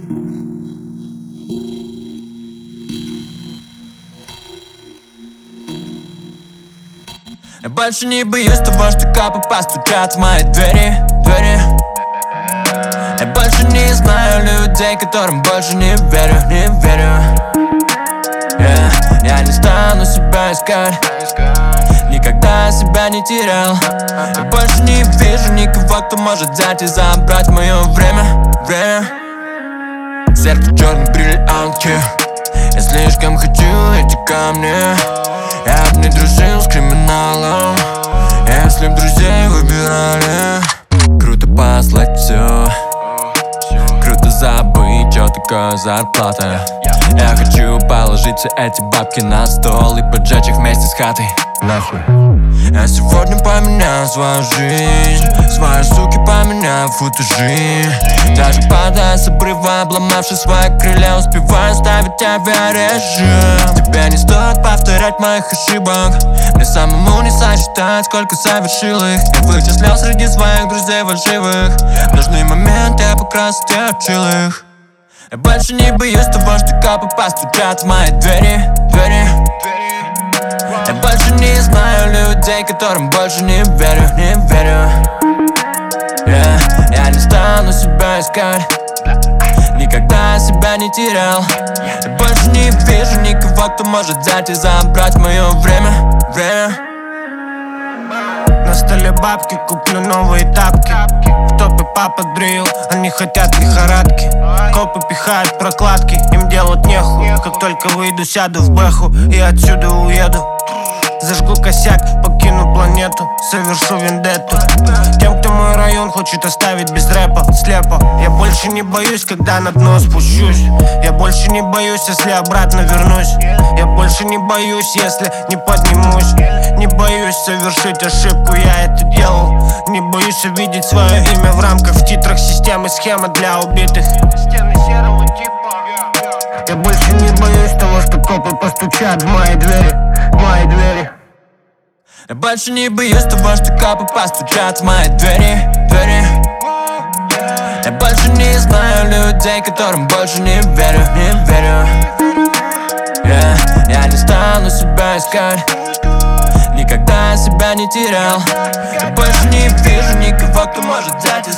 Я больше не боюсь того, что копы постучат в мои двери. Я больше не знаю людей, которым больше не верю. Я не стану себя искать, никогда себя не терял. Я больше не вижу никого, кто может взять и забрать мое время. Сердце черные бриллианты, я слишком хочу эти камни. Я б не дружил с криминалом, если б друзей выбирали. Круто послать все, круто забыть, что такое зарплата. Я хочу положить все эти бабки на стол и поджечь их вместе с хатой. Нахуй. Я сегодня поменял свою жизнь, свои суки поменял футажи. Даже падая с обрыва, обломавшись свои крылья, успеваю ставить авиарежим. Тебе не стоит повторять моих ошибок, мне самому не сосчитать, сколько совершил их. Я вычислял среди своих друзей фальшивых, нужные моменты я покрасить и учил их. Я больше не боюсь того, что копы постучат в мои двери. Я больше не знаю людей, которым больше не верю. Я не стану себя искать, никогда себя не терял. Я больше не вижу никого, кто может взять и забрать мое время. На столе бабки, куплю новые тапки. В топе папа дрил, они хотят лихорадки. Копы пихают прокладки, им делать нехуй. Как только выйду, сяду в бэху и отсюда уеду. Зажгу косяк, покину планету, совершу вендетту. Тем, кто мой район хочет оставить без рэпа, слепо. Я больше не боюсь, когда на дно спущусь. Я больше не боюсь, если обратно вернусь. Я больше не боюсь, если не поднимусь. Не боюсь совершить ошибку, я это делал. Не боюсь увидеть свое имя в рамках, в титрах системы, схема для убитых. Стены серого типа. Я больше не боюсь того, что копы постучат в мои двери. Я больше не боюсь того, что копы постучат в мои двери. Я больше не знаю людей, которым больше не верю. Я не стану себя искать, никогда себя не терял. Я больше не вижу никого, кто может взять и